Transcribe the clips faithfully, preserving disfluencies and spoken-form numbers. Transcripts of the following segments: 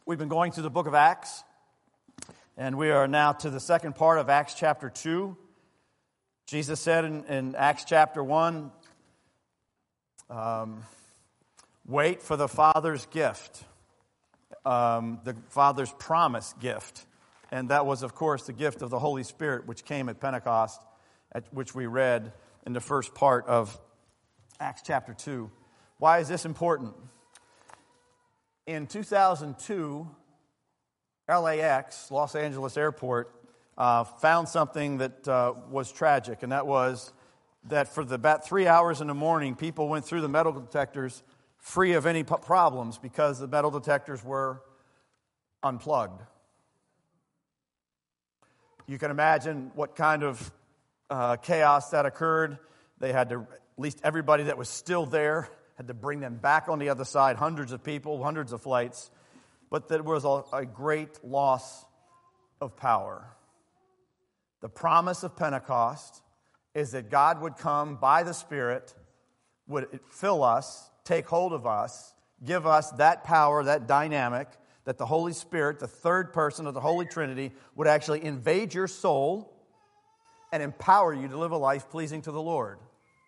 We've been going through the book of Acts, and we are now to the second part of Acts chapter two. Jesus said in, in Acts chapter one, um, wait for the Father's gift, um, the Father's promised gift. And that was, of course, the gift of the Holy Spirit, which came at Pentecost, at which we read in the first part of Acts chapter two. Why is this important? In two thousand two, L A X, Los Angeles Airport, uh, found something that uh, was tragic, and that was that for the, about three hours in the morning, people went through the metal detectors free of any p- problems because the metal detectors were unplugged. You can imagine what kind of uh, chaos that occurred. They had to, at least everybody that was still there, had to bring them back on the other side, hundreds of people, hundreds of flights. But there was a, a great loss of power. The promise of Pentecost is that God would come by the Spirit, would fill us, take hold of us, give us that power, that dynamic, that the Holy Spirit, the third person of the Holy Trinity, would actually invade your soul and empower you to live a life pleasing to the Lord.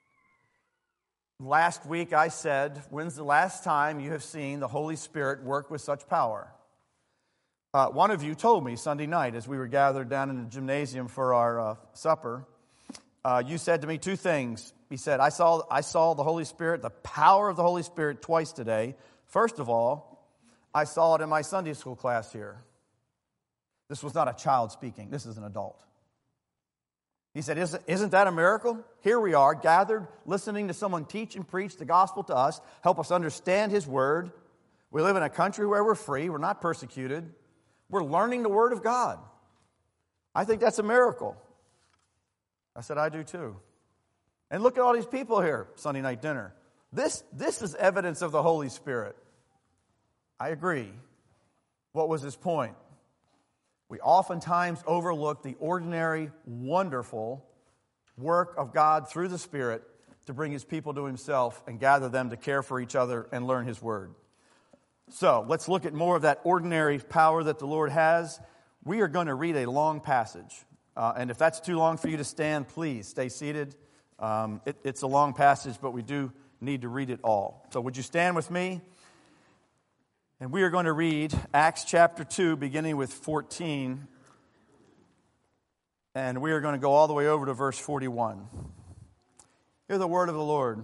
Last week I said, when's the last time you have seen the Holy Spirit work with such power? Uh, one of you told me Sunday night as we were gathered down in the gymnasium for our uh, supper, uh, you said to me two things. He said, I saw, I saw the Holy Spirit, the power of the Holy Spirit twice today. First of all, I saw it in my Sunday school class here. This was not a child speaking. This is an adult. He said, isn't, isn't that a miracle? Here we are, gathered, listening to someone teach and preach the gospel to us, help us understand His Word. We live in a country where we're free. We're not persecuted. We're learning the Word of God. I think that's a miracle. I said, I do too. And look at all these people here, Sunday night dinner. This, this is evidence of the Holy Spirit. I agree. What was his point? We oftentimes overlook the ordinary, wonderful work of God through the Spirit to bring His people to Himself and gather them to care for each other and learn His Word. So, let's look at more of that ordinary power that the Lord has. We are going to read a long passage. Uh, and if that's too long for you to stand, please stay seated. Um, it, it's a long passage, but we do need to read it all. So, would you stand with me? And we are going to read Acts chapter two, beginning with fourteen. And we are going to go all the way over to verse forty-one. Hear the word of the Lord.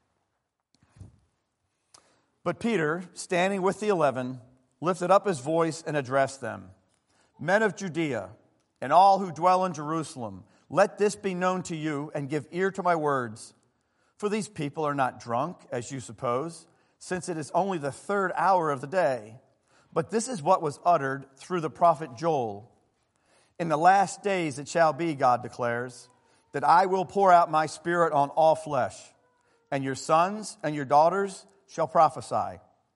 But Peter, standing with the eleven, lifted up his voice and addressed them. Men of Judea, and all who dwell in Jerusalem, let this be known to you, and give ear to my words. For these people are not drunk, as you suppose, since it is only the third hour of the day. But this is what was uttered through the prophet Joel. In the last days it shall be, God declares, that I will pour out my Spirit on all flesh, and your sons and your daughters shall prophesy.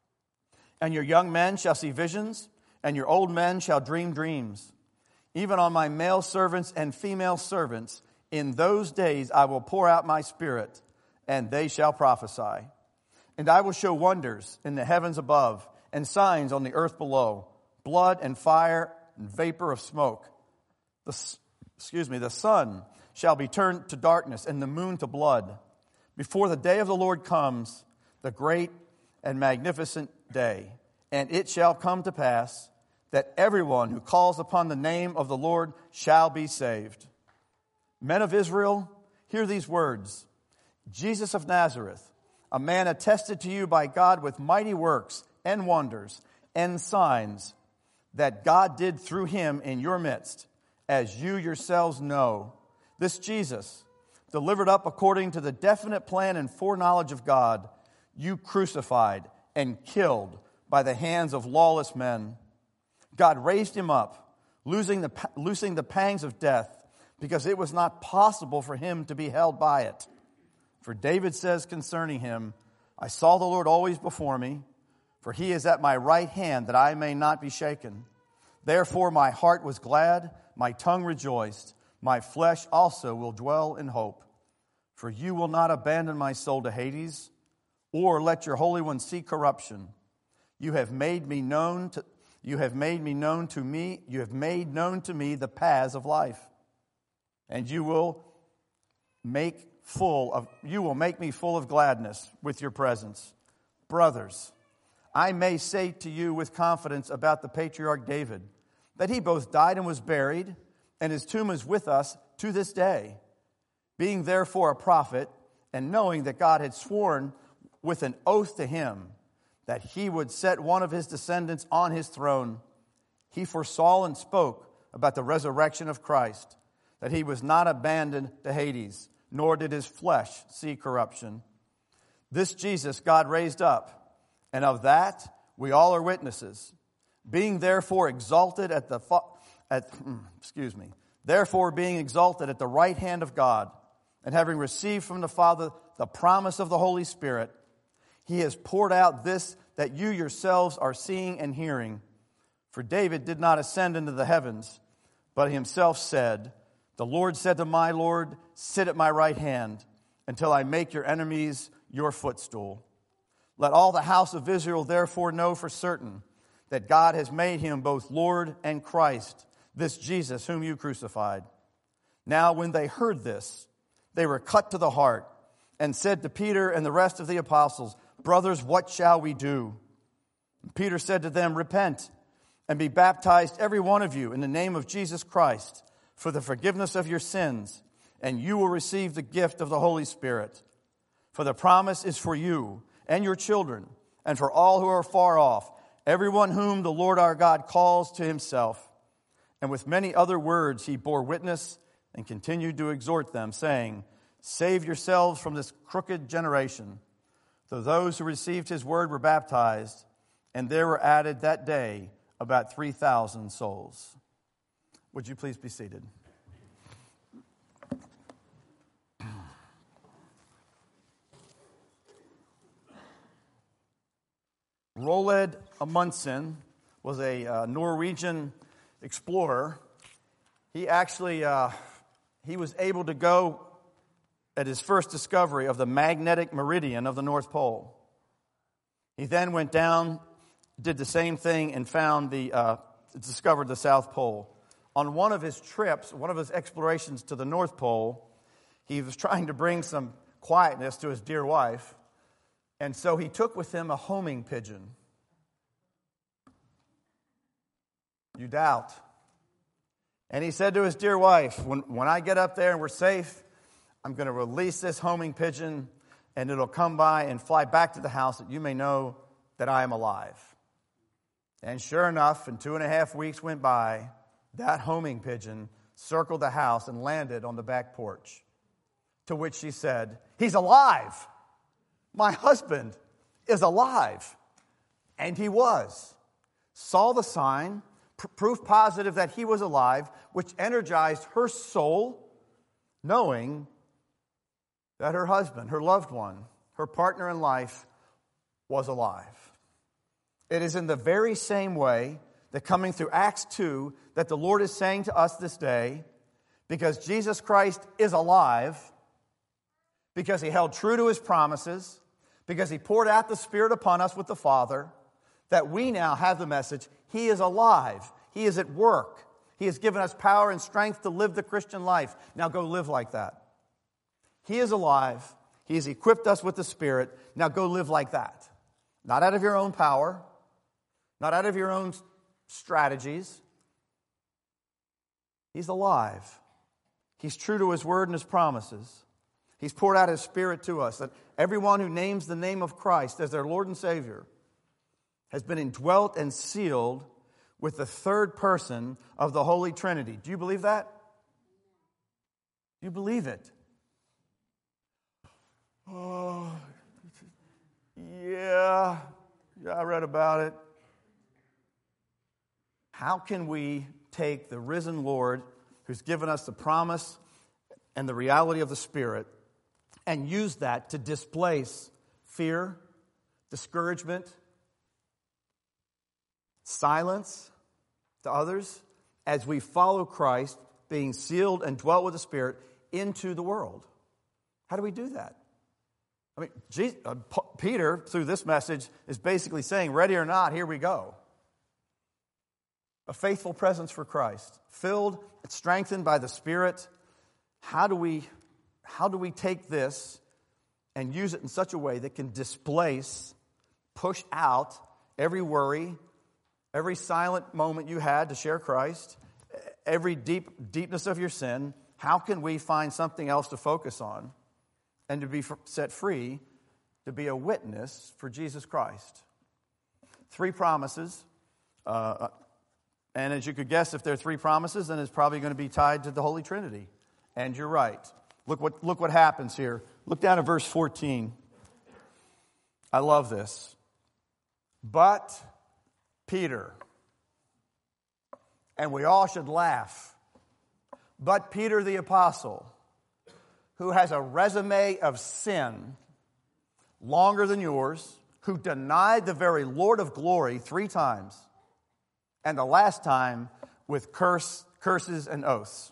And your young men shall see visions, and your old men shall dream dreams. Even on my male servants and female servants, in those days I will pour out my Spirit, and they shall prophesy. And I will show wonders in the heavens above and signs on the earth below, blood and fire and vapor of smoke. The, excuse me, the sun shall be turned to darkness and the moon to blood before the day of the Lord comes, the great and magnificent day. And it shall come to pass that everyone who calls upon the name of the Lord shall be saved. Men of Israel, hear these words. Jesus of Nazareth, a man attested to you by God with mighty works and wonders and signs that God did through him in your midst, as you yourselves know. This Jesus, delivered up according to the definite plan and foreknowledge of God, you crucified and killed by the hands of lawless men. God raised him up, losing the, loosing the pangs of death, because it was not possible for him to be held by it. For David says concerning him, I saw the Lord always before me, for he is at my right hand that I may not be shaken. Therefore my heart was glad, my tongue rejoiced, my flesh also will dwell in hope. For you will not abandon my soul to Hades, or let your Holy One see corruption. You have made me known to, You have made me known to me, you have made known to me the paths of life. And you will make full of you will make me full of gladness with your presence. Brothers, I may say to you with confidence about the patriarch David, that he both died and was buried, and his tomb is with us to this day. Being therefore a prophet, and knowing that God had sworn with an oath to him that he would set one of his descendants on his throne, he foresaw and spoke about the resurrection of Christ, that he was not abandoned to Hades, nor did his flesh see corruption. This Jesus God raised up, and of that we all are witnesses. Being therefore exalted at the at excuse me, therefore being exalted at the right hand of God, and having received from the Father the promise of the Holy Spirit, he has poured out this that you yourselves are seeing and hearing. For David did not ascend into the heavens, but himself said, the Lord said to my Lord, sit at my right hand until I make your enemies your footstool. Let all the house of Israel therefore know for certain that God has made him both Lord and Christ, this Jesus whom you crucified. Now when they heard this, they were cut to the heart and said to Peter and the rest of the apostles, brothers, what shall we do? And Peter said to them, repent and be baptized every one of you in the name of Jesus Christ for the forgiveness of your sins, and you will receive the gift of the Holy Spirit. For the promise is for you and your children, and for all who are far off, everyone whom the Lord our God calls to himself. And with many other words he bore witness and continued to exhort them, saying, save yourselves from this crooked generation. So those who received his word were baptized, and there were added that day about three thousand souls. Would you please be seated? Roald Amundsen was a uh, Norwegian explorer. He actually uh, he was able to go at his first discovery of the magnetic meridian of the North Pole. He then went down, did the same thing, and found the uh, discovered the South Pole. On one of his trips, one of his explorations to the North Pole, he was trying to bring some quietness to his dear wife, and so he took with him a homing pigeon. You doubt. And he said to his dear wife, when, when I get up there and we're safe, I'm going to release this homing pigeon, and it'll come by and fly back to the house that you may know that I am alive. And sure enough, in two and a half weeks went by, that homing pigeon circled the house and landed on the back porch. To which she said, he's alive. My husband is alive. And he was. Saw the sign, pr- proof positive that he was alive, which energized her soul, knowing that her husband, her loved one, her partner in life was alive. It is in the very same way that coming through Acts two, that the Lord is saying to us this day, because Jesus Christ is alive, because he held true to his promises, because he poured out the Spirit upon us with the Father, that we now have the message, he is alive, he is at work, he has given us power and strength to live the Christian life. Now go live like that. He is alive, he has equipped us with the Spirit, now go live like that. Not out of your own power, not out of your own strategies. He's alive. He's true to his word and his promises. He's poured out his Spirit to us, that everyone who names the name of Christ as their Lord and Savior has been indwelt and sealed with the third person of the Holy Trinity. Do you believe that? Do you believe it? Oh, yeah, yeah, I read about it. How can we take the risen Lord, who's given us the promise and the reality of the Spirit, and use that to displace fear, discouragement, silence to others, as we follow Christ, being sealed and dwelt with the Spirit, into the world? How do we do that? I mean, Jesus, uh, P- Peter, through this message, is basically saying, ready or not, here we go. A faithful presence for Christ, filled and strengthened by the Spirit. How do we, how do we take this and use it in such a way that can displace, push out every worry, every silent moment you had to share Christ, every deep deepness of your sin? How can we find something else to focus on and to be set free to be a witness for Jesus Christ? Three promises. Uh, and as you could guess, if there are three promises, then it's probably going to be tied to the Holy Trinity. And you're right. Look what, look what happens here. Look down at verse fourteen. I love this. But Peter, and we all should laugh, but Peter the apostle, who has a resume of sin longer than yours, who denied the very Lord of glory three times, and the last time with curse, curses and oaths.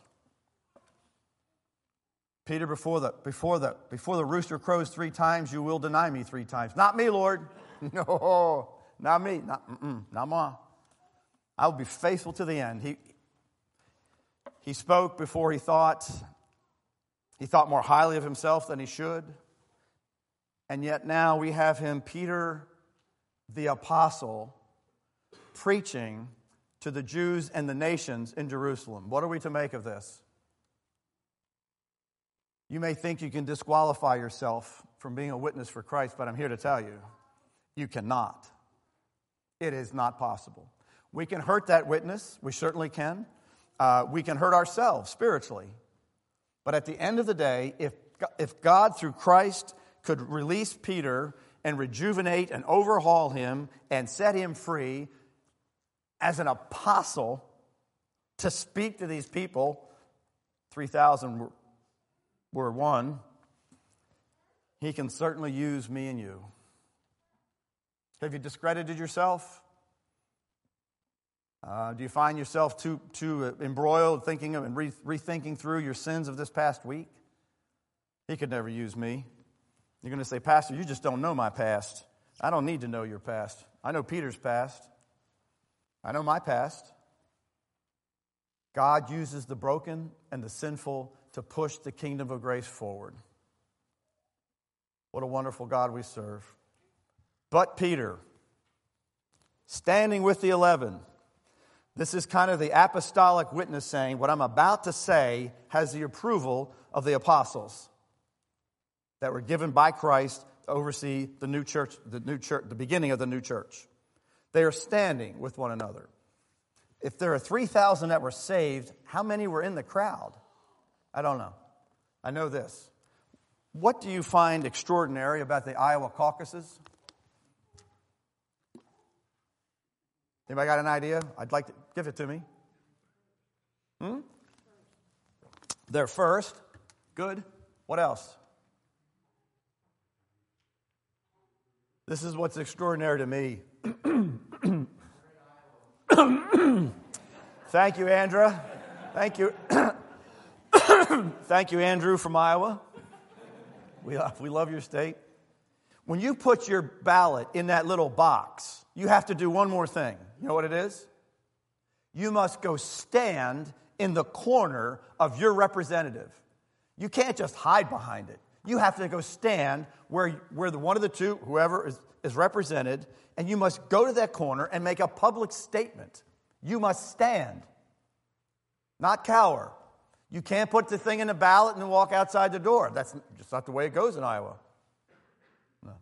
Peter, before the, before, the, before the rooster crows three times, you will deny me three times. Not me, Lord. No, not me. Not, not ma. I will be faithful to the end. He, he spoke before he thought. He thought more highly of himself than he should. And yet now we have him, Peter the apostle, preaching to the Jews and the nations in Jerusalem. What are we to make of this? You may think you can disqualify yourself from being a witness for Christ, but I'm here to tell you, you cannot. It is not possible. We can hurt that witness. We certainly can. Uh, we can hurt ourselves spiritually. But at the end of the day, if, if God through Christ could release Peter and rejuvenate and overhaul him and set him free as an apostle to speak to these people, three thousand were, were one, he can certainly use me and you. Have you discredited yourself? Uh, do you find yourself too too embroiled thinking of and re- rethinking through your sins of this past week? He could never use me. You're going to say, Pastor, you just don't know my past. I don't need to know your past. I know Peter's past. I know my past. God uses the broken and the sinful to push the kingdom of grace forward. What a wonderful God we serve. But Peter, standing with the eleven, this is kind of the apostolic witness saying, what I'm about to say has the approval of the apostles that were given by Christ to oversee the new church, the new church, the beginning of the new church. They are standing with one another. If there are three thousand that were saved, how many were in the crowd? I don't know. I know this. What do you find extraordinary about the Iowa caucuses? Anybody got an idea? I'd like to give it to me. Hmm? They're first. Good. What else? This is what's extraordinary to me. Thank you, Andra. Thank you. Thank you, Andrew from Iowa. We love, we love your state. When you put your ballot in that little box, you have to do one more thing. You know what it is? You must go stand in the corner of your representative. You can't just hide behind it. You have to go stand where, where the one of the two, whoever is, is represented, and you must go to that corner and make a public statement. You must stand, not cower. You can't put the thing in the ballot and then walk outside the door. That's just not the way it goes in Iowa. No.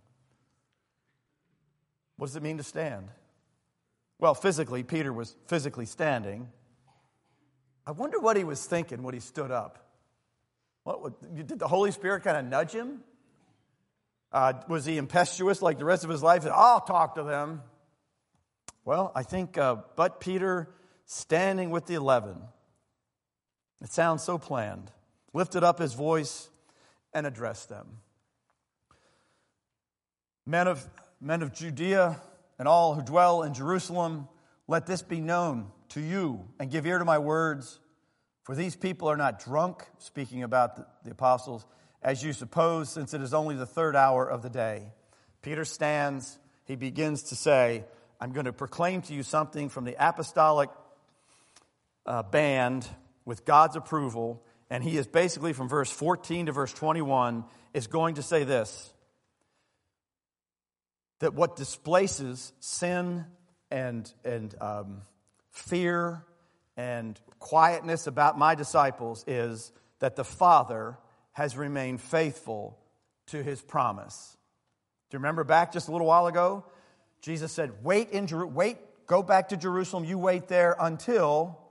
What does it mean to stand? Well, physically, Peter was physically standing. I wonder what he was thinking when he stood up. What, did the Holy Spirit kind of nudge him? Uh, was he impetuous like the rest of his life? I'll talk to them. Well, I think, uh, but Peter standing with the eleven. It sounds so planned. Lifted up his voice and addressed them. Men of, men of Judea and all who dwell in Jerusalem, let this be known to you and give ear to my words. For these people are not drunk, speaking about the, the apostles, as you suppose, since it is only the third hour of the day. Peter stands. He begins to say, I'm going to proclaim to you something from the apostolic uh, band with God's approval, and he is basically from verse fourteen to verse twenty-one is going to say this, that what displaces sin and, and um, fear and quietness about my disciples is that the Father has remained faithful to his promise. Do you remember back just a little while ago? Jesus said, wait in Jeru- wait, go back to Jerusalem, you wait there until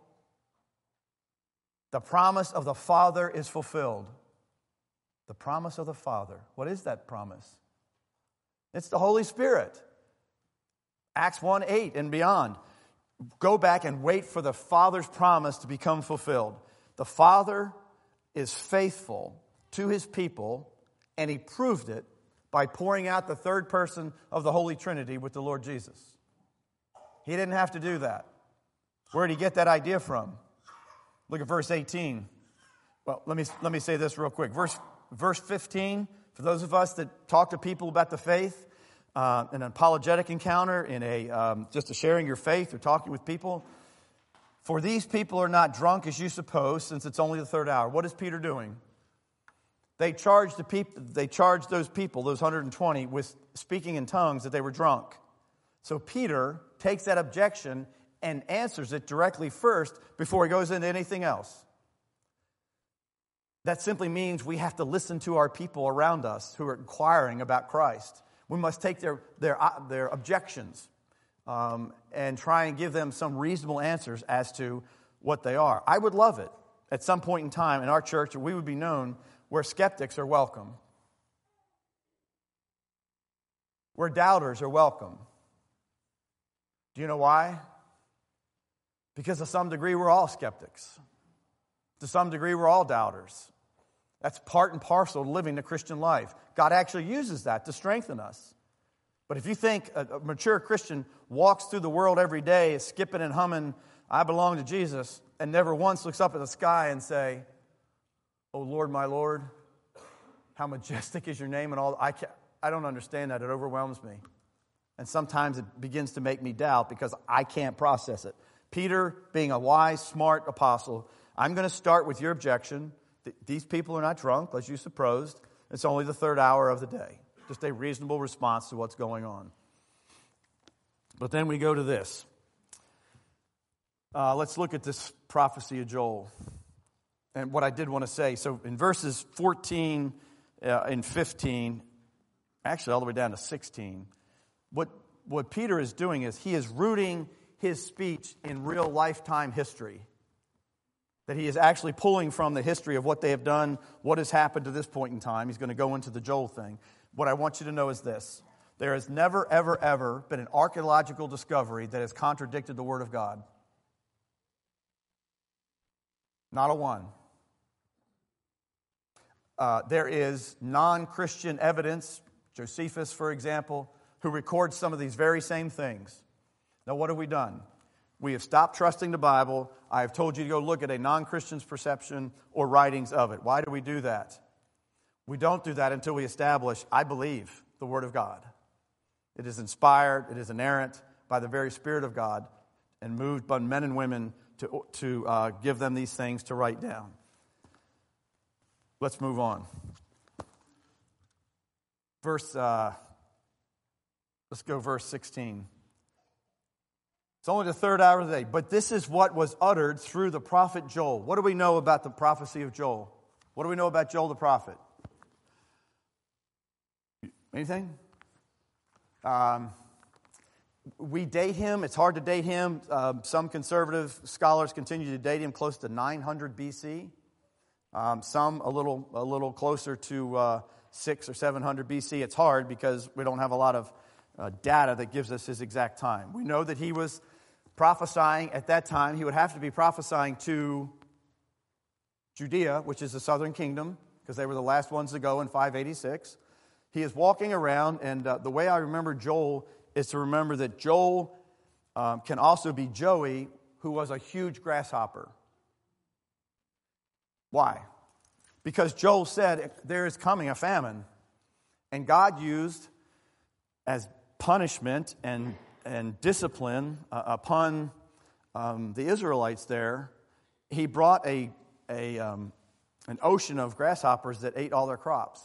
the promise of the Father is fulfilled. The promise of the Father. What is that promise? It's the Holy Spirit. Acts one eight and beyond. Go back and wait for the Father's promise to become fulfilled. The Father is faithful to his people, and he proved it by pouring out the third person of the Holy Trinity with the Lord Jesus. He didn't have to do that. Where did he get that idea from? Look at verse eighteen. Well, let me let me say this real quick. Verse verse fifteen, for those of us that talk to people about the faith, uh, an apologetic encounter, in a um, just a sharing your faith or talking with people. For these people are not drunk as you suppose, since it's only the third hour. What is Peter doing? They charged the people. They charged those people, those one hundred twenty, with speaking in tongues that they were drunk. So Peter takes that objection and answers it directly first before he goes into anything else. That simply means we have to listen to our people around us who are inquiring about Christ. We must take their their their objections um, and try and give them some reasonable answers as to what they are. I would love it at some point in time in our church that we would be known where skeptics are welcome, where doubters are welcome. Do you know why? Because to some degree we're all skeptics. To some degree we're all doubters. That's part and parcel of living the Christian life. God actually uses that to strengthen us. But if you think a, a mature Christian walks through the world every day skipping and humming, I belong to Jesus, and never once looks up at the sky and say, oh Lord, my Lord, how majestic is your name, and all, I can't, I don't understand that. It overwhelms me. And sometimes it begins to make me doubt because I can't process it. Peter, being a wise, smart apostle, I'm going to start with your objection. These people are not drunk, as you supposed. It's only the third hour of the day. Just a reasonable response to what's going on. But then we go to this. Uh, let's look at this prophecy of Joel. And what I did want to say, so in verses fourteen uh, and fifteen, actually all the way down to sixteen, what, what Peter is doing is he is rooting his speech in real lifetime history. That he is actually pulling from the history of what they have done, what has happened to this point in time. He's going to go into the Joel thing. What I want you to know is this. There has never, ever, ever been an archaeological discovery that has contradicted the Word of God. Not a one. Uh, there is non-Christian evidence, Josephus, for example, who records some of these very same things. Now, what have we done? We have stopped trusting the Bible. I have told you to go look at a non-Christian's perception or writings of it. Why do we do that? We don't do that until we establish, I believe, the Word of God. It is inspired, it is inerrant by the very Spirit of God and moved by men and women to, to uh, give them these things to write down. Let's move on. Verse, uh, let's go verse sixteen. It's only the third hour of the day, but this is what was uttered through the prophet Joel. What do we know about the prophecy of Joel? What do we know about Joel the prophet? Anything? Um, we date him. It's hard to date him. Uh, some conservative scholars continue to date him close to nine hundred B C. Um, some a little a little closer to uh, six or seven hundred B C. It's hard because we don't have a lot of uh, data that gives us his exact time. We know that he was prophesying at that time. He would have to be prophesying to Judea, which is the southern kingdom, because they were the last ones to go in five eighty-six. He is walking around, and uh, the way I remember Joel is to remember that Joel um, can also be Joey, who was a huge grasshopper. Why? Because Joel said there is coming a famine, and God used as punishment and, and discipline uh, upon um, the Israelites there he brought a, a um, an ocean of grasshoppers that ate all their crops.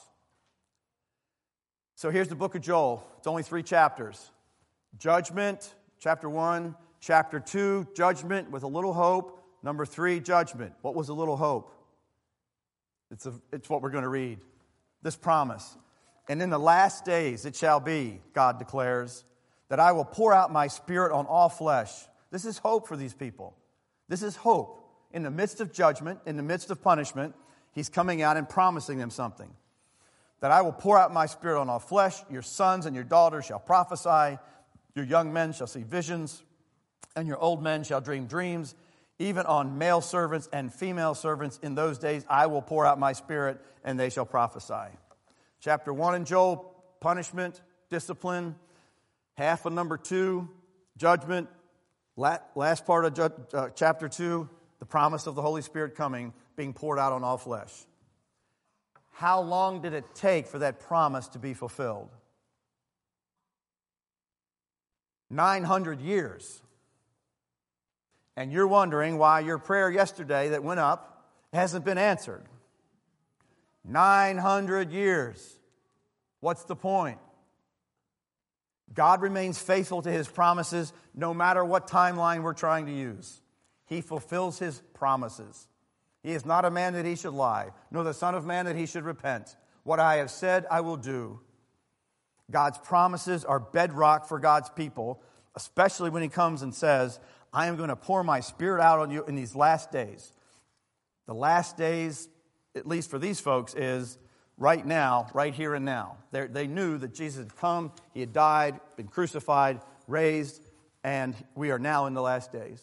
So here's the book of Joel. It's only three chapters. Judgment, chapter one. Chapter two, judgment with a little hope. Number three, judgment. What was a little hope? It's, a, it's what we're going to read. This promise. And in the last days it shall be, God declares, that I will pour out my Spirit on all flesh. This is hope for these people. This is hope. In the midst of judgment, in the midst of punishment, he's coming out and promising them something. That I will pour out my Spirit on all flesh. Your sons and your daughters shall prophesy. Your young men shall see visions. And your old men shall dream dreams. Even on male servants and female servants in those days I will pour out my Spirit, and they shall prophesy. Chapter one in Joel, punishment, discipline. Half of number two, judgment. Last part of uh, chapter two, the promise of the Holy Spirit coming, being poured out on all flesh. How long did it take for that promise to be fulfilled? nine hundred years. And you're wondering why your prayer yesterday that went up hasn't been answered. nine hundred years. What's the point? God remains faithful to his promises no matter what timeline we're trying to use. He fulfills his promises. He is not a man that he should lie, nor the son of man that he should repent. What I have said, I will do. God's promises are bedrock for God's people, especially when he comes and says, I am going to pour my Spirit out on you in these last days. The last days, at least for these folks, is right now, right here and now. They're, they knew that Jesus had come, he had died, been crucified, raised, and we are now in the last days.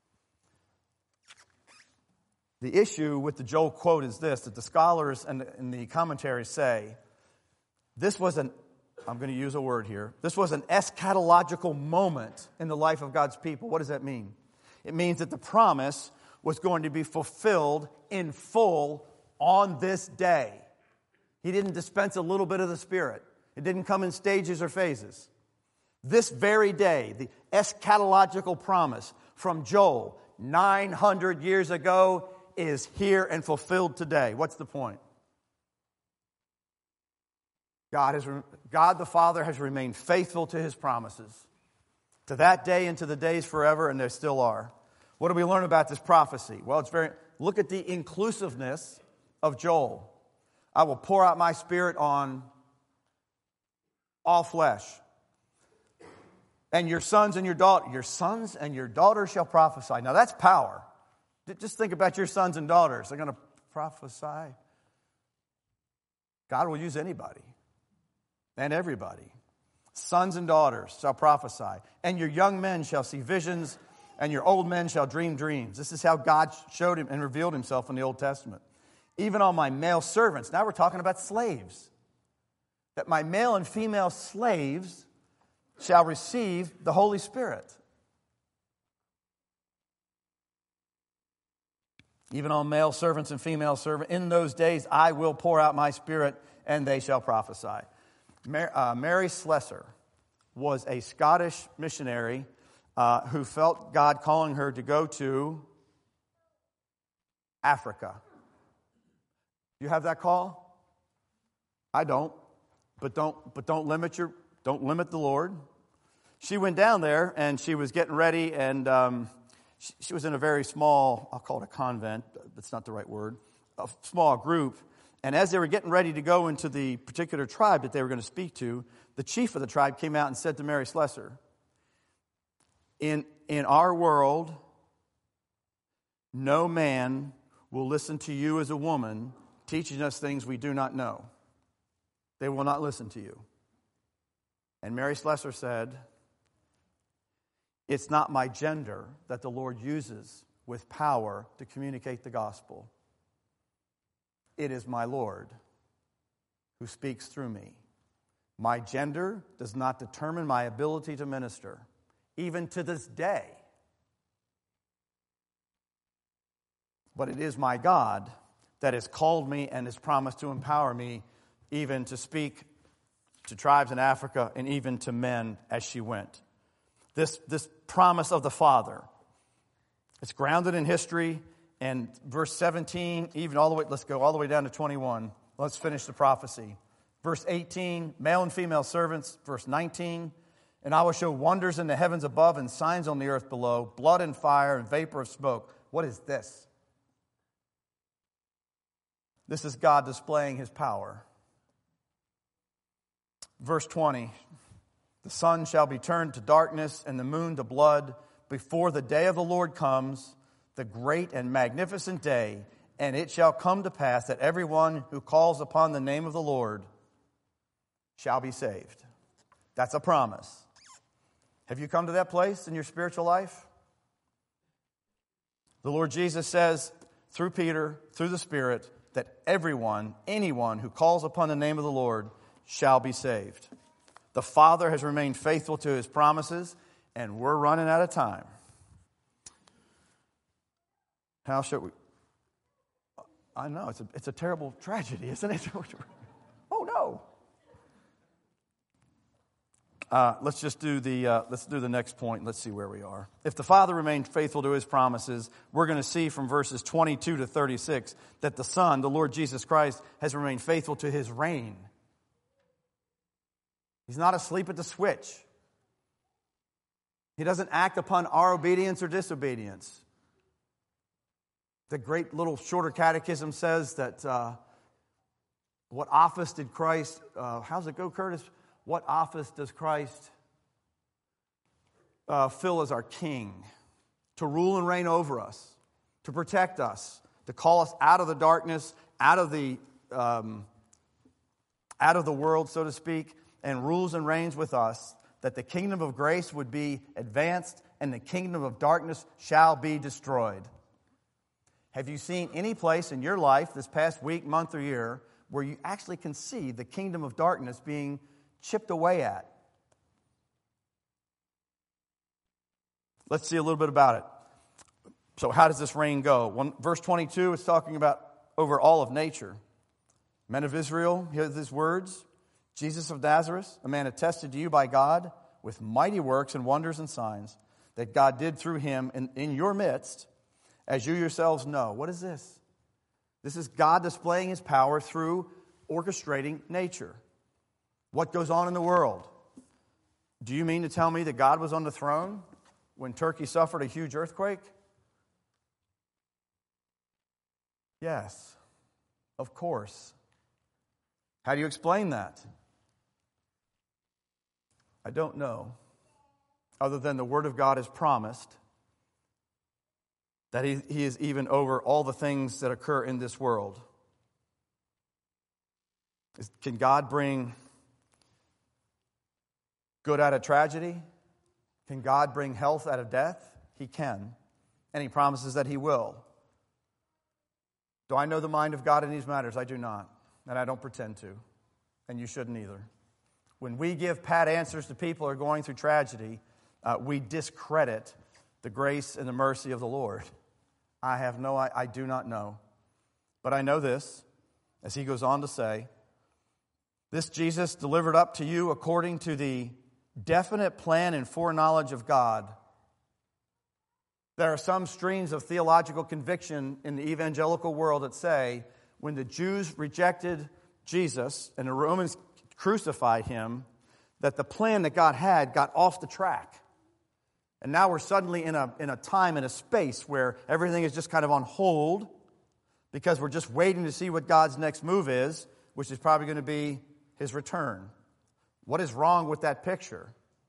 The issue with the Joel quote is this, that the scholars and the, and the commentaries say, this was an, I'm going to use a word here, this was an eschatological moment in the life of God's people. What does that mean? It means that the promise was going to be fulfilled in full on this day. He didn't dispense a little bit of the Spirit. It didn't come in stages or phases. This very day, the eschatological promise from Joel nine hundred years ago is here and fulfilled today. What's the point? God, has, God the Father has remained faithful to his promises. To that day and to the days forever, and there still are. What do we learn about this prophecy? Well, it's very, look at the inclusiveness of Joel. I will pour out my Spirit on all flesh. And your sons and your daughters, your sons and your daughters shall prophesy. Now that's power. Just think about your sons and daughters. They're going to prophesy. God will use anybody and everybody. Sons and daughters shall prophesy. And your young men shall see visions, and your old men shall dream dreams. This is how God showed him and revealed himself in the Old Testament. Even on my male servants. Now we're talking about slaves. That my male and female slaves shall receive the Holy Spirit. Even on male servants and female servants, in those days I will pour out my Spirit, and they shall prophesy. Mary, uh, Mary Slessor was a Scottish missionary uh, who felt God calling her to go to Africa. You have that call? I don't. But don't but don't limit your don't limit the Lord. She went down there and she was getting ready, and um, she, she was in a very small, I'll call it a convent, that's not the right word, a small group. And as they were getting ready to go into the particular tribe that they were going to speak to, the chief of the tribe came out and said to Mary Slessor, in, in our world, no man will listen to you as a woman teaching us things we do not know. They will not listen to you. And Mary Slessor said, it's not my gender that the Lord uses with power to communicate the gospel. It is my Lord who speaks through me. My gender does not determine my ability to minister, even to this day. But it is my God that has called me and has promised to empower me even to speak to tribes in Africa and even to men as she went. This, this promise of the Father, it's grounded in history, and verse seventeen, even all the way, let's go all the way down to twenty-one. Let's finish the prophecy. Verse eighteen, male and female servants. Verse nineteen, and I will show wonders in the heavens above and signs on the earth below, blood and fire and vapor of smoke. What is this? This is God displaying his power. Verse twenty, the sun shall be turned to darkness and the moon to blood before the day of the Lord comes, the great and magnificent day. And it shall come to pass that everyone who calls upon the name of the Lord shall be saved. That's a promise. Have you come to that place in your spiritual life? The Lord Jesus says through Peter, through the Spirit, that everyone, anyone who calls upon the name of the Lord shall be saved. The Father has remained faithful to his promises, and we're running out of time. How should we? I know, it's a, it's a terrible tragedy, isn't it? Oh, no. Uh, let's just do the uh, let's do the next point. Let's see where we are. If the Father remained faithful to his promises, we're going to see from verses twenty-two to thirty-six that the Son, the Lord Jesus Christ, has remained faithful to his reign. He's not asleep at the switch. He doesn't act upon our obedience or disobedience. The great little shorter catechism says that uh, what office did Christ, uh, how's it go, Curtis? What office does Christ uh, fill as our king? To rule and reign over us, to protect us, to call us out of the darkness, out of the um, out of the world, so to speak, and rules and reigns with us, that the kingdom of grace would be advanced and the kingdom of darkness shall be destroyed. Have you seen any place in your life this past week, month, or year where you actually can see the kingdom of darkness being chipped away at? Let's see a little bit about it. So how does this reign go? One, verse twenty-two is talking about over all of nature. Men of Israel, hear these words. Jesus of Nazareth, a man attested to you by God with mighty works and wonders and signs that God did through him in, in your midst, as you yourselves know. What is this? This is God displaying his power through orchestrating nature. What goes on in the world? Do you mean to tell me that God was on the throne when Turkey suffered a huge earthquake? Yes, of course. How do you explain that? I don't know, other than the Word of God has promised that he, he is even over all the things that occur in this world. Can God bring good out of tragedy? Can God bring health out of death? He can, and he promises that he will. Do I know the mind of God in these matters? I do not, and I don't pretend to, and you shouldn't either. When we give pat answers to people who are going through tragedy, uh, we discredit the grace and the mercy of the Lord. I have no, I, I do not know. But I know this, as he goes on to say, this Jesus delivered up to you according to the definite plan and foreknowledge of God. There are some streams of theological conviction in the evangelical world that say when the Jews rejected Jesus and the Romans crucified him, that the plan that God had got off the track. And now we're suddenly in a, in a time and a space where everything is just kind of on hold because we're just waiting to see what God's next move is, which is probably going to be his return. What is wrong with that picture?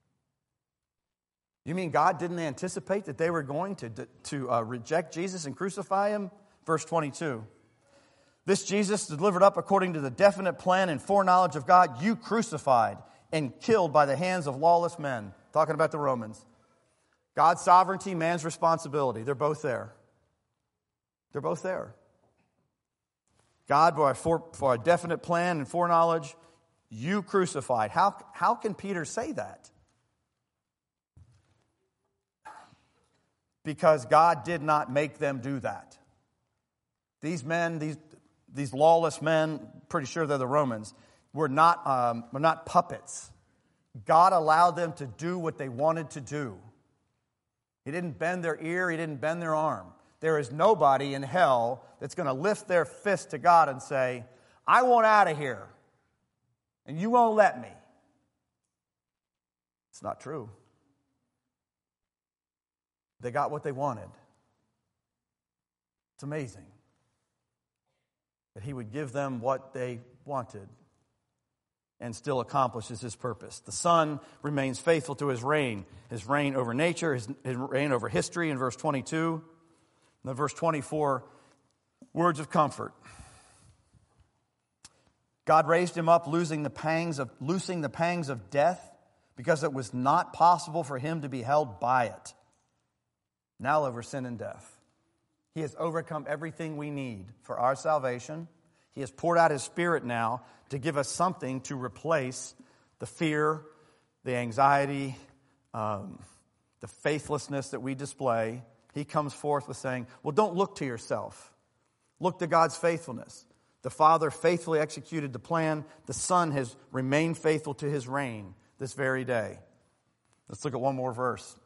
You mean God didn't anticipate that they were going to, to uh, reject Jesus and crucify him? Verse twenty-two. This Jesus delivered up according to the definite plan and foreknowledge of God, you crucified and killed by the hands of lawless men. Talking about the Romans. God's sovereignty, man's responsibility. They're both there. They're both there. God, for a, for, for a definite plan and foreknowledge, you crucified. How, how can Peter say that? Because God did not make them do that. These men, these these lawless men, pretty sure they're the Romans, were not um, were not puppets. God allowed them to do what they wanted to do. He didn't bend their ear. He didn't bend their arm. there is nobody in hell that's going to lift their fist to God and say, I want out of here, and you won't let me. It's not true. They got what they wanted. It's amazing that he would give them what they wanted and still accomplishes his purpose. The Son remains faithful to his reign, his reign over nature, his, his reign over history in verse twenty-two. And then verse twenty-four, words of comfort. God raised him up, losing the pangs of, loosing the pangs of death, because it was not possible for him to be held by it. Now over sin and death. He has overcome everything we need for our salvation. He has poured out his Spirit now to give us something to replace the fear, the anxiety, um, the faithlessness that we display. He comes forth with saying, well, don't look to yourself. Look to God's faithfulness. The Father faithfully executed the plan. The Son has remained faithful to his reign this very day. Let's look at one more verse.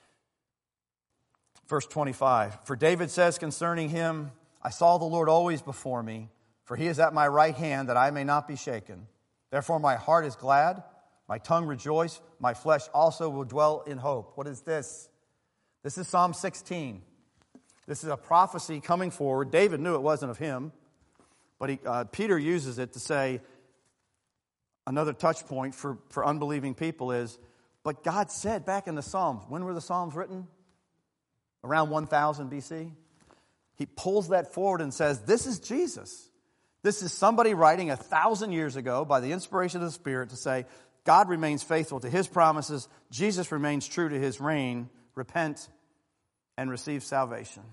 Verse twenty-five. For David says concerning him, I saw the Lord always before me, for he is at my right hand, that I may not be shaken. Therefore my heart is glad, my tongue rejoice, my flesh also will dwell in hope. What is this? This is Psalm sixteen. This is a prophecy coming forward. David knew it wasn't of him, but he, uh, Peter uses it to say, another touch point for, for unbelieving people is, but God said back in the Psalms, when were the Psalms written? Around one thousand B C. He pulls that forward and says, this is Jesus. This is somebody writing a thousand years ago by the inspiration of the Spirit to say, God remains faithful to his promises. Jesus remains true to his reign. Repent and receive salvation.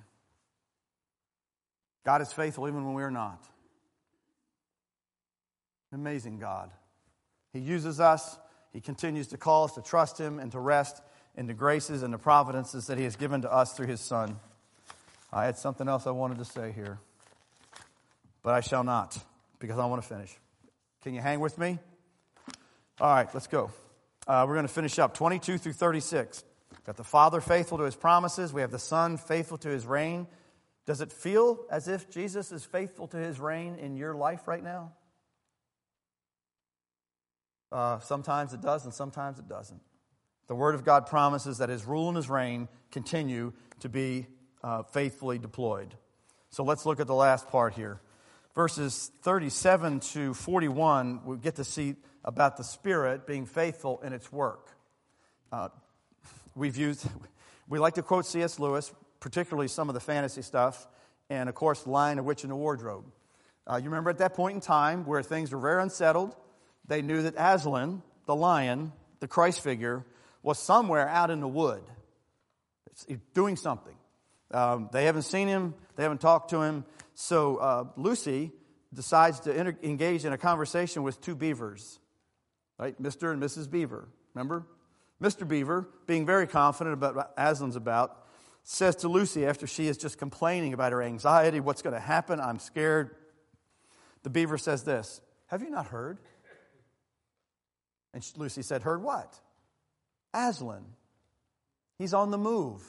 God is faithful even when we are not. Amazing God. He uses us. He continues to call us to trust him and to rest in the graces and the providences that he has given to us through his Son. I had something else I wanted to say here, but I shall not, because I want to finish. Can you hang with me? All right, let's go. Uh, we're going to finish up twenty-two through thirty-six. We've got the Father faithful to his promises. We have the Son faithful to his reign. Does it feel as if Jesus is faithful to his reign in your life right now? Uh, sometimes it does and sometimes it doesn't. The Word of God promises that his rule and his reign continue to be uh, faithfully deployed. So let's look at the last part here. Verses thirty-seven to forty-one, we get to see about the Spirit being faithful in its work. Uh, we've used, we like to quote C S Lewis, particularly some of the fantasy stuff, and of course, The Lion, the Witch, and the Wardrobe. Uh, you remember at that point in time where things were very unsettled, they knew that Aslan, the lion, the Christ figure, was somewhere out in the wood. He's doing something. Um, they haven't seen him. They haven't talked to him. So uh, Lucy decides to enter, engage in a conversation with two beavers, right? Mister and Missus Beaver. Remember? Mister Beaver, being very confident about what Aslan's about, says to Lucy after she is just complaining about her anxiety, what's going to happen, I'm scared. The beaver says this, have you not heard? And Lucy said, heard what? Aslan. He's on the move.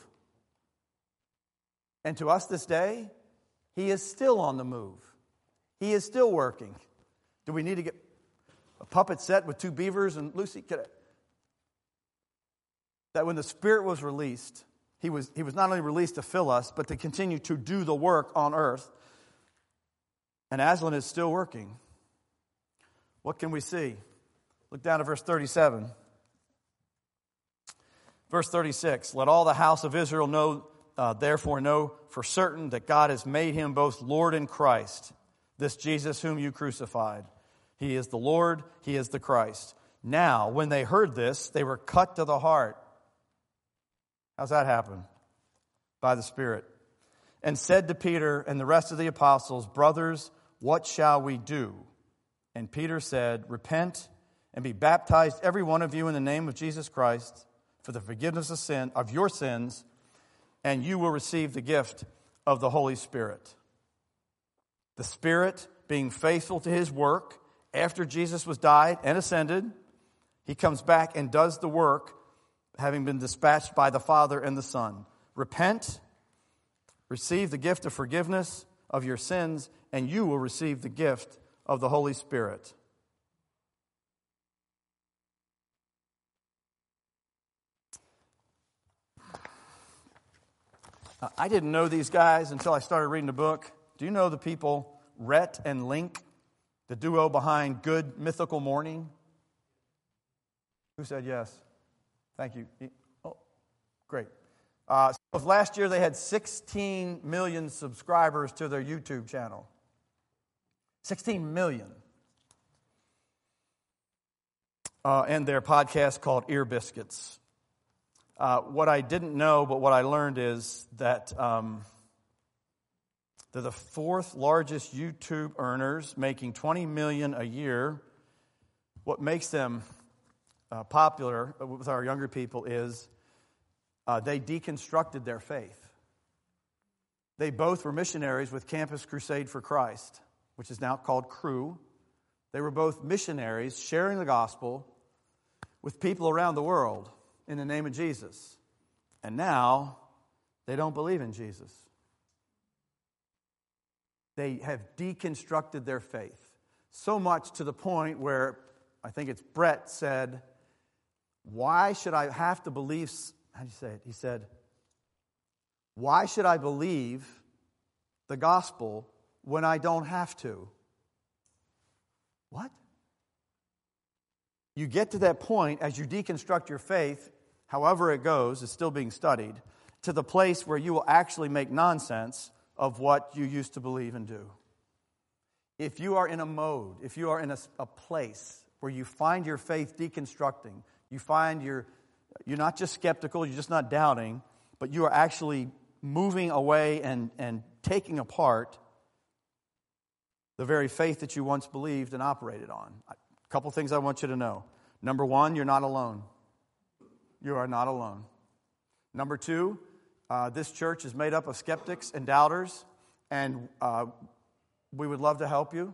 And to us this day, he is still on the move. He is still working. Do we need to get a puppet set with two beavers and Lucy? Could I, that when the Spirit was released, he was, he was not only released to fill us, but to continue to do the work on earth. And Aslan is still working. What can we see? Look down at verse thirty-seven. Verse thirty-six, let all the house of Israel know, uh, therefore know for certain that God has made him both Lord and Christ, this Jesus whom you crucified. He is the Lord, he is the Christ. Now, when they heard this, they were cut to the heart. How's that happen? By the Spirit. And said to Peter and the rest of the apostles, brothers, what shall we do? And Peter said, repent and be baptized, every one of you, in the name of Jesus Christ, for the forgiveness of sin, of your sins, and you will receive the gift of the Holy Spirit. The Spirit being faithful to his work after Jesus was died and ascended, he comes back and does the work, having been dispatched by the Father and the Son. Repent, Receive the gift of forgiveness of your sins, and you will receive the gift of the Holy Spirit. I didn't know these guys until I started reading the book. Do you know the people Rhett and Link, the duo behind Good Mythical Morning? Who said yes? Thank you. Oh, great. Uh, so last year they had sixteen million subscribers to their YouTube channel. sixteen million. Uh, and their podcast called Ear Biscuits. Uh, what I didn't know, but what I learned is that um, they're the fourth largest YouTube earners, making twenty million dollars a year. What makes them uh, popular with our younger people is uh, they deconstructed their faith. They both were missionaries with Campus Crusade for Christ, which is now called Cru. They were both missionaries sharing the gospel with people around the world in the name of Jesus. And now they don't believe in Jesus. They have deconstructed their faith. So much to the point where, I think it's Brett said, why should I have to believe, how do you say it? He said, why should I believe the gospel when I don't have to? What? You get to that point as you deconstruct your faith, however it goes, it's still being studied, to the place where you will actually make nonsense of what you used to believe and do. If you are in a mode, if you are in a, a place where you find your faith deconstructing, you find you're, you're not just skeptical, you're just not doubting, but you are actually moving away and, and taking apart the very faith that you once believed and operated on. A couple things I want you to know. Number one, you're not alone. You are not alone. Number two, uh, this church is made up of skeptics and doubters, and uh, we would love to help you.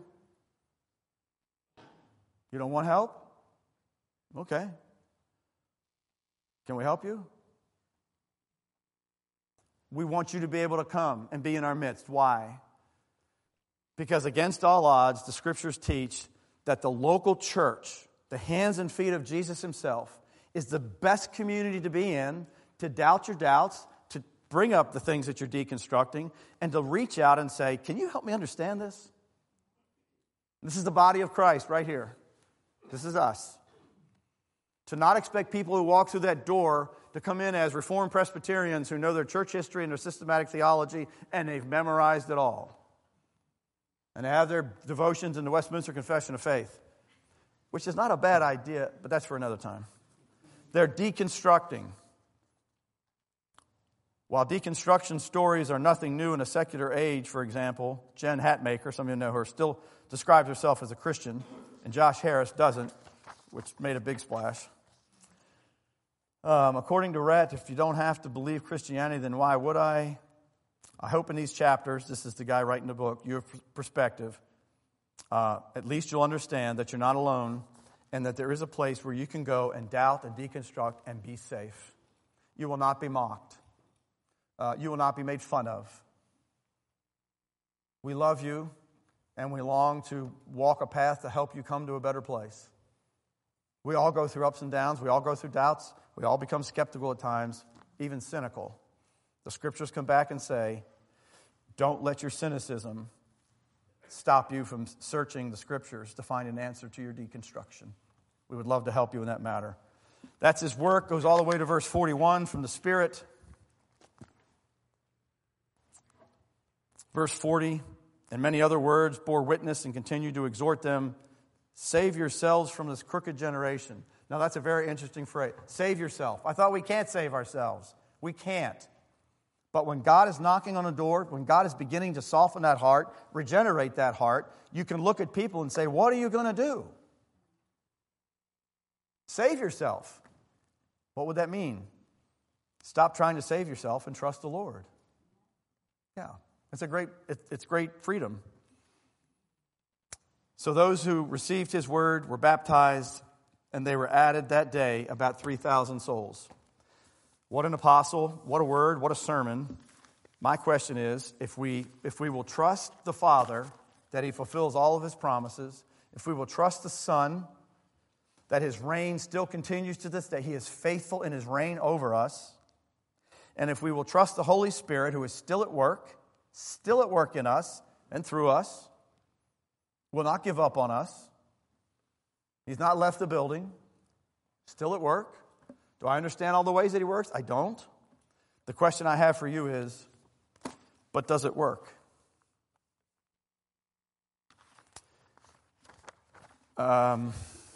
You don't want help? Okay. Can we help you? We want you to be able to come and be in our midst. Why? Because against all odds, the Scriptures teach that the local church, the hands and feet of Jesus himself, is the best community to be in, to doubt your doubts, to bring up the things that you're deconstructing, and to reach out and say, can you help me understand this? This is the body of Christ right here. This is us. To not expect people who walk through that door to come in as Reformed Presbyterians who know their church history and their systematic theology, and they've memorized it all. And they have their devotions in the Westminster Confession of Faith, which is not a bad idea, but that's for another time. They're deconstructing. While deconstruction stories are nothing new in a secular age, for example, Jen Hatmaker, some of you know her, still describes herself as a Christian, and Josh Harris doesn't, which made a big splash. Um, according to Rhett, if you don't have to believe Christianity, then why would I? I hope in these chapters, this is the guy writing the book, your perspective, uh, at least you'll understand that you're not alone and that there is a place where you can go and doubt and deconstruct and be safe. You will not be mocked. Uh, you will not be made fun of. We love you, and we long to walk a path to help you come to a better place. We all go through ups and downs. We all go through doubts. We all become skeptical at times, even cynical. The Scriptures come back and say, don't let your cynicism stop you from searching the Scriptures to find an answer to your deconstruction. We would love to help you in that matter. That's his work. Goes all the way to verse forty-one from the Spirit. Verse forty, and many other words bore witness and continued to exhort them, save yourselves from this crooked generation. Now that's a very interesting phrase. Save yourself. I thought we can't save ourselves. We can't. But when God is knocking on a door, when God is beginning to soften that heart, regenerate that heart, you can look at people and say, what are you going to do? Save yourself. What would that mean? Stop trying to save yourself and trust the Lord. Yeah, it's a great, it's great freedom. So those who received his word were baptized, and they were added that day about three thousand souls. What an apostle, what a word, what a sermon. My question is, if we, if we will trust the Father, that He fulfills all of His promises, if we will trust the Son, that His reign still continues to this day, He is faithful in His reign over us, and if we will trust the Holy Spirit, who is still at work, still at work in us and through us, will not give up on us. He's not left the building, still at work. Do I understand all the ways that He works? I don't. The question I have for you is, but does it work? Um,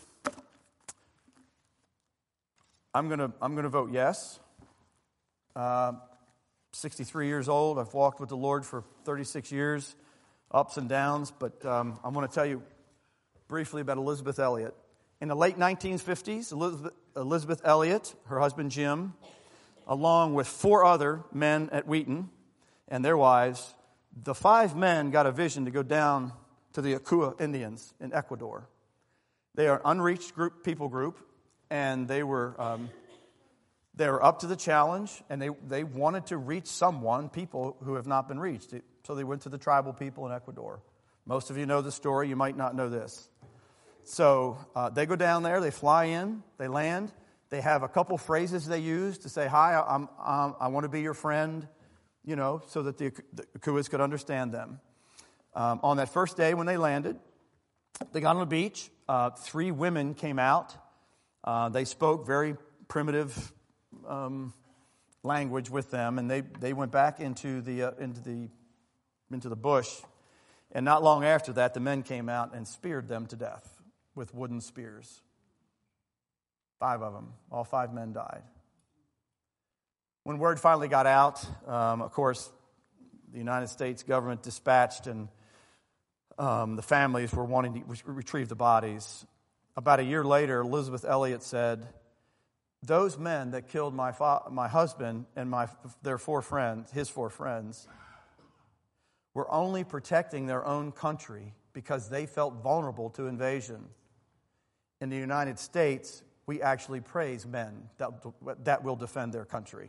I'm gonna I'm gonna vote yes. Uh, sixty-three years old. I've walked with the Lord for thirty-six years, ups and downs. But um, I want to tell you briefly about Elisabeth Elliot. In the late nineteen fifties, Elizabeth, Elisabeth Elliot, her husband Jim, along with four other men at Wheaton and their wives, the five men got a vision to go down to the Akua Indians in Ecuador. They are an unreached group, people group, and they were um, they were up to the challenge, and they, they wanted to reach someone, people who have not been reached. So they went to the tribal people in Ecuador. Most of you know the story. You might not know this. So uh, they go down there. They fly in. They land. They have a couple phrases they use to say, hi, I'm, I'm, I want to be your friend, you know, so that the, the Akuas could understand them. Um, on that first day when they landed, they got on the beach. Uh, three women came out. Uh, they spoke very primitive um, language with them, and they, they went back into the uh, into the into the bush. And not long after that, the men came out and speared them to death with wooden spears. Five of them, all five men died. When word finally got out, um, of course, the United States government dispatched, and um, the families were wanting to re- retrieve the bodies. About a year later, Elisabeth Elliot said, "Those men that killed my fa- my husband and my their four friends, his four friends, were only protecting their own country because they felt vulnerable to invasion. In the United States, we actually praise men that, that will defend their country."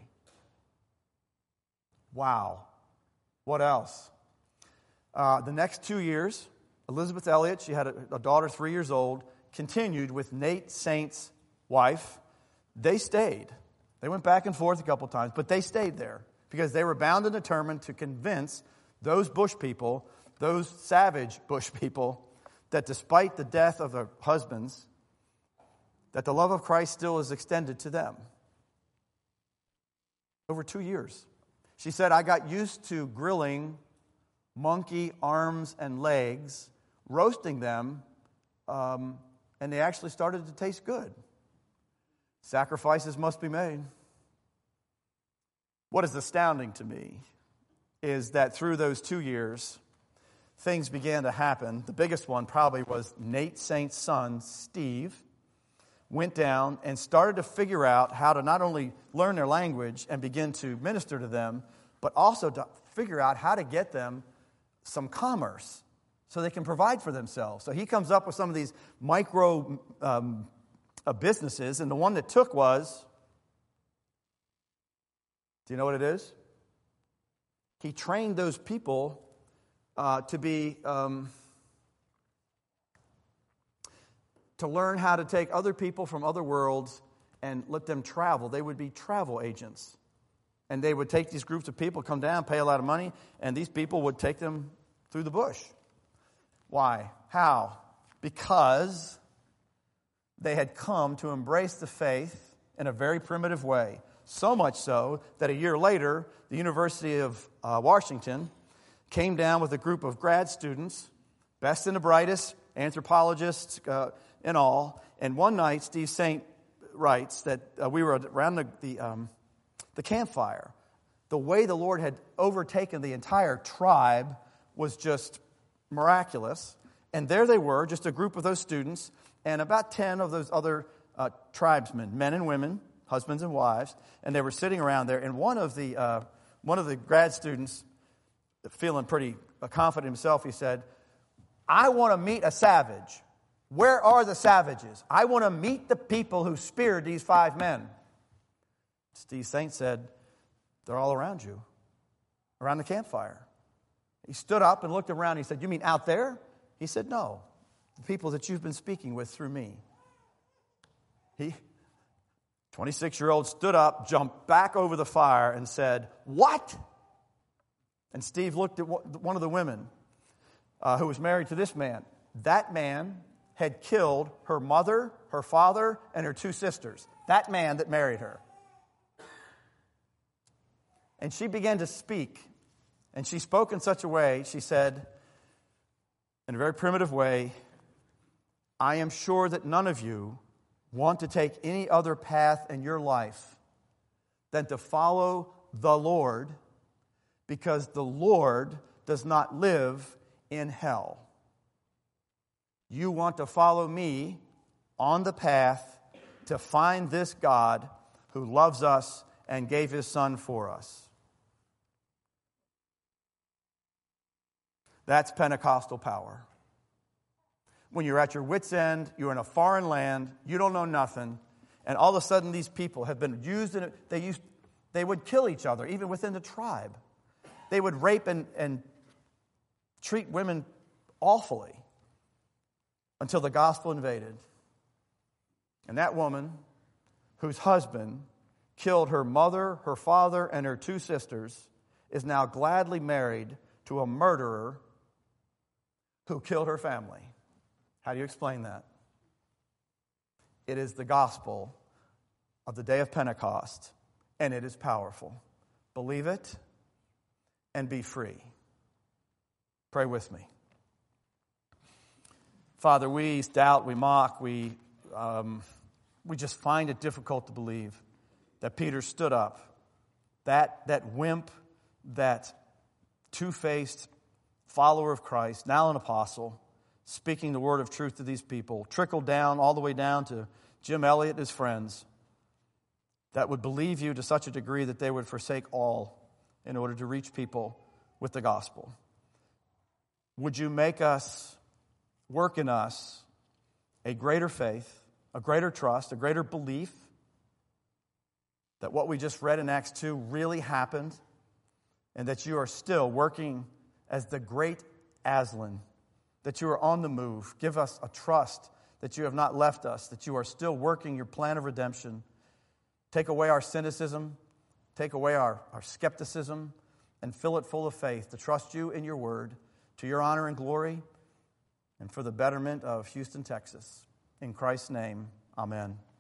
Wow. What else? Uh, the next two years, Elisabeth Elliot, she had a, a daughter three years old, continued with Nate Saint's wife. They stayed. They went back and forth a couple times, but they stayed there because they were bound and determined to convince those bush people, those savage bush people, that despite the death of their husbands, that the love of Christ still is extended to them. Over two years. She said, "I got used to grilling monkey arms and legs, roasting them, um, and they actually started to taste good. Sacrifices must be made." What is astounding to me is that through those two years, things began to happen. The biggest one probably was Nate Saint's son, Steve, went down and started to figure out how to not only learn their language and begin to minister to them, but also to figure out how to get them some commerce so they can provide for themselves. So he comes up with some of these micro um, uh, businesses, and the one that took was, do you know what it is? He trained those people uh, to be... Um, to learn how to take other people from other worlds and let them travel. They would be travel agents. And they would take these groups of people, come down, pay a lot of money, and these people would take them through the bush. Why? How? Because they had come to embrace the faith in a very primitive way. So much so that a year later, the University of uh, Washington came down with a group of grad students, best and the brightest, anthropologists, uh, and all. And one night, Steve Saint writes that uh, we were around the the, um, the campfire. The way the Lord had overtaken the entire tribe was just miraculous. And there they were, just a group of those students, and about ten of those other uh, tribesmen, men and women, husbands and wives, and they were sitting around there. And one of the uh, one of the grad students, feeling pretty confident himself, he said, "I want to meet a savage. Where are the savages? I want to meet the people who speared these five men." Steve Saint said, "They're all around you, around the campfire. He stood up and looked around. He said, "You mean out there?" He said, "No, the people that you've been speaking with through me." He, twenty-six-year-old, stood up, jumped back over the fire and said, "What?" And Steve looked at one of the women uh, who was married to this man. That man had killed her mother, her father, and her two sisters. That man that married her. And she began to speak. And she spoke in such a way, she said, in a very primitive way, "I am sure that none of you want to take any other path in your life than to follow the Lord, because the Lord does not live in hell. You want to follow me on the path to find this God who loves us and gave his Son for us." That's Pentecostal power. When you're at your wit's end, you're in a foreign land, you don't know nothing, and all of a sudden these people have been used in it. They used, they would kill each other, even within the tribe. They would rape and, and treat women awfully until the gospel invaded. And that woman, whose husband killed her mother, her father, and her two sisters, is now gladly married to a murderer who killed her family. How do you explain that? It is the gospel of the day of Pentecost, and it is powerful. Believe it and be free. Pray with me. Father, we doubt, we mock, we um, we just find it difficult to believe that Peter stood up, that that wimp, that two-faced follower of Christ, now an apostle, speaking the word of truth to these people, trickled down all the way down to Jim Elliot and his friends, that would believe you to such a degree that they would forsake all in order to reach people with the gospel. Would you make us, work in us, a greater faith, a greater trust, a greater belief that what we just read in Acts two really happened, and that you are still working as the great Aslan, that you are on the move. Give us a trust that you have not left us, that you are still working your plan of redemption. Take away our cynicism, take away our, our skepticism, and fill it full of faith to trust you in your word, to your honor and glory, and for the betterment of Houston, Texas. In Christ's name, amen.